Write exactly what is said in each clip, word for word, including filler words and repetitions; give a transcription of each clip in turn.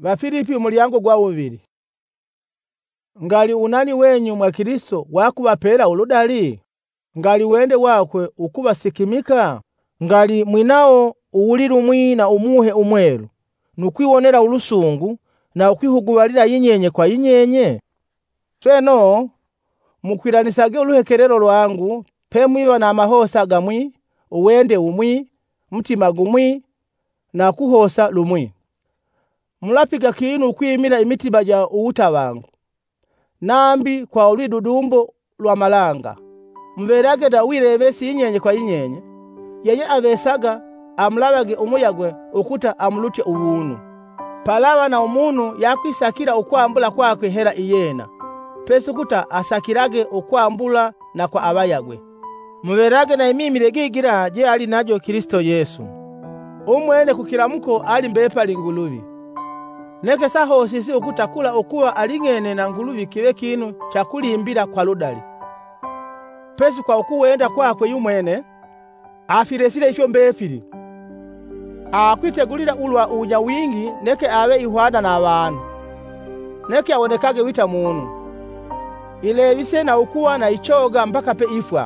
Bafilipi umulyango gwa uviri. Ngali unani wenyu mwa Kristo wakubapela uludali? Ngali wende wakwe ukubasikimika? Ngali mwinao uwuliru mwina umuhe umweru, nukwiwonera ulusungu na ukwihugubalira yinyenye kwa yinyenye? Tweno mukwiranisage uluhekerero lwangu, pe mwiba na mahosa gamwi, uwende umwi, mutima gumwi, na kuhosa lumwi. Mulapiga kinu ukwimira imitiba ja uutabangu. Nambi kwa ulidudumbo lwa malanga. Mverage da wirebesi yinyenye kwa yinyenye. Yeye avesaga amulabage umuyagwe ukuta amulutye ubunu. Palawa na umunu yakwisakira ukwambula kwakwe hera iyena. Pesu kuta asakirage ukwambula na kwa abayagwe. Mverage na imimire gigira je ali najo Kristo Yesu. Umwene kukiramuko ali mbepali nguluvi. Neke saho sisi ukutakula ukuwa alingene na nguluvi kiwe kinu chakulimbira kwa ludali. Pesu kwa ukuwenda kwakwe yumwene afiresile ifyo mbefili. Akwitegulira ulwa uja wingi neke awe ihwada na abantu. Neke awonekage wita munu. Ilebise na ukuwa na ichoga mpaka pe ifwa.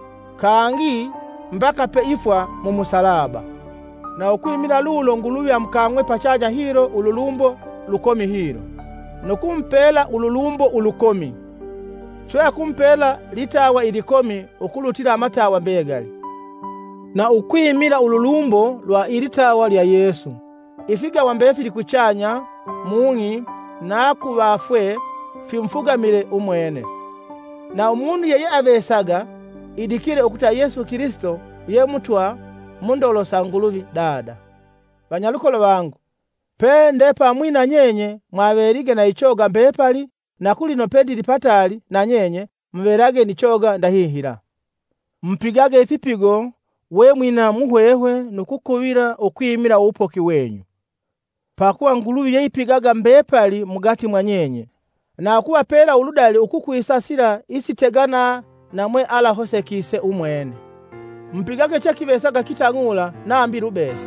Kaangi mpaka pe ifwa mu musalaba. Na ukwimira lulo nguluvi amkamwe pachaja hiro ululumbo lukomi hiro. Nukumpela ululumbo ulukomi. Chwe kumpela litawa ilikomi ukulutira amatawa mbegali. Na ukwimira ululumbo lwa ilitawa lya Yesu. Ifiga wambefili kuchanya, mungi, na kubafwe, fimfugamile umwene. Na umundu yeye avesaga, idikile ukuta Yesu Kristo, ye mutwa, mundolo sanguluvi dada. Banyalukolo bangu, pe ndepa mwina nyenye, mwaverige na ichoga mbepali, na kulino pedi lipatali na nyenye, mverage nichoga ndahihira. Mpigage ifipigo, we mwina muhwehwe nukukubira ukwimira upoki wenyu. Pakuwa nguluvi yeipigaga mbepali mugati mwanyenye. Na akuwa pela uludali ukukuisasira isitegana na mwe ala hose kise umwene. Mpigage chakibesaga kitangula na ambiru besa.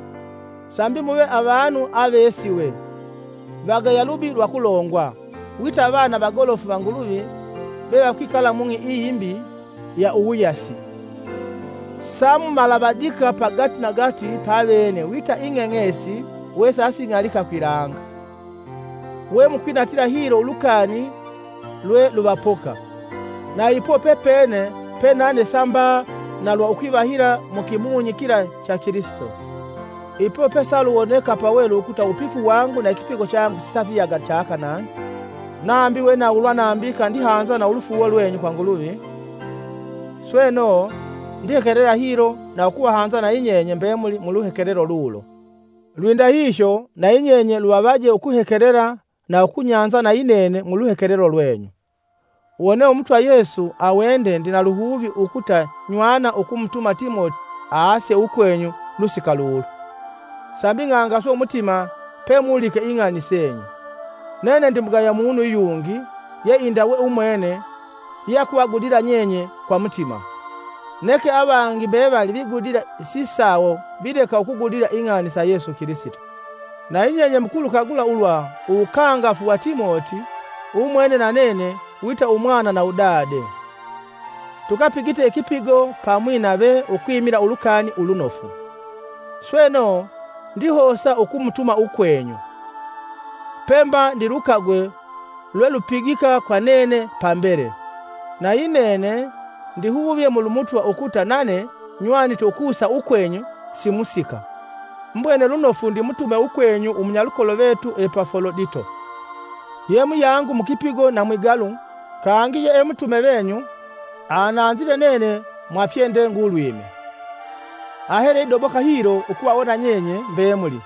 Sambi muwe abantu abesiwe. Baga yalubi lwakulongwa. Wita abana bagolofu banguluvi beba kwikala mungi iyimbi ya uwiyasi. Samu malabadika pagati na gati pavene wita ingengesi wesa asingalika kwiranga. We mukwinatira hiro ulukani lwe lubapoka. Na ipo pepene penane samba na lwa ukivahira mukimunyi kila cha Kristo. Ipo pesa luoneka pawelu ukuta upifu wangu na ikipigo changu sisafi ya gachaka nani. Naambi we na ulwa naambika ndi hanza na ulufu uwa lwenyu kwa nguluvi. Sweno ndihekerera hiro na ukuwa hanza na inyenye mbemuli muluhekerero lulo. Lwinda hisho na inyenye luwabaje ukuhekerera na ukunyanza na inene muluhekerero lwenyu. Uone umutwa Yesu awende ndina luhuvi ukuta nywana ukumutuma Timoti aase ukwenyu lusika lulu. Sambi nganga so umutima pe mulike ingani senyu. Nene ndimugaya munu yungi ye indawe umwene ya kuwagudira nyenye kwa mutima. Neke abangi bebali bigudira sisawo bideka ukugudira ingani sa Yesu Kristo. Na inyenye mkulu kagula ulwa ukangafu wa Timoti umwene na nene wita umwana na udade. Tukapigite ikipigo pamwina be ukwimira ulukani ulunofu. Sweno ndihosa ukumutuma ukwenyu. Pemba ndirukagwe lwe lupigika kwa nene pambere. Na inene ndihuvye mulumutwa ukuta nane nywani tokusa ukwenyu simusika. Mbwene lunofu ndi mutume ukwenyu umunyalukolo vetu Epafrodito. Yemu yangu mukipigo na mwigalu kaangiye emutume venyu ananzile nene mwafyende ngulwime. Ahere idoboka hiro ukuwaona nyenye mbemuli.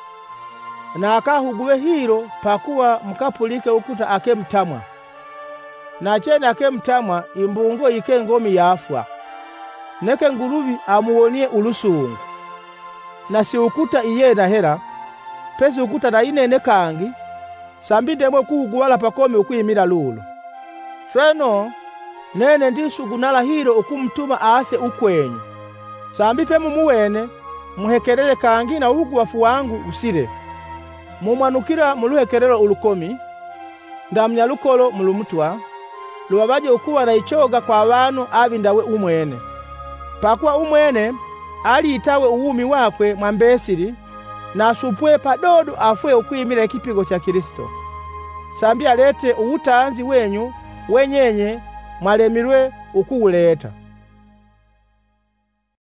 Na akahuguwe hiro pakuwa mkapulike ukuta ake mtamwa. Na chene ake mtamwa imbungo yike ngomi yafwa. Neke nguluvi amuonie ulusungu. Na si ukuta iye na hera, pesi ukuta na inene kangi, sambi demwe kuhuguwala pakomi ukuimira lulu. Sweno, nene ndisugunala hiro ukumutuma aase ukwenyu. Sambi pe mumuwene, muhekerele kangi na ugu wafu wangu usire. mumwanukira mu luhekelelo ulukomi, ndamya lukolo mu lumutwa, lubabaje ukuwa na ichoga kwa bantu avindawe umwene. Pakuwa umwene aliitawe uwumi wakwe mwambesili, na supwe padodo afwe ukwimila ikipigo cha Kristo. Sambi alete uwutanzi wenyu wenyenye mwalemirwe ukuwuleta.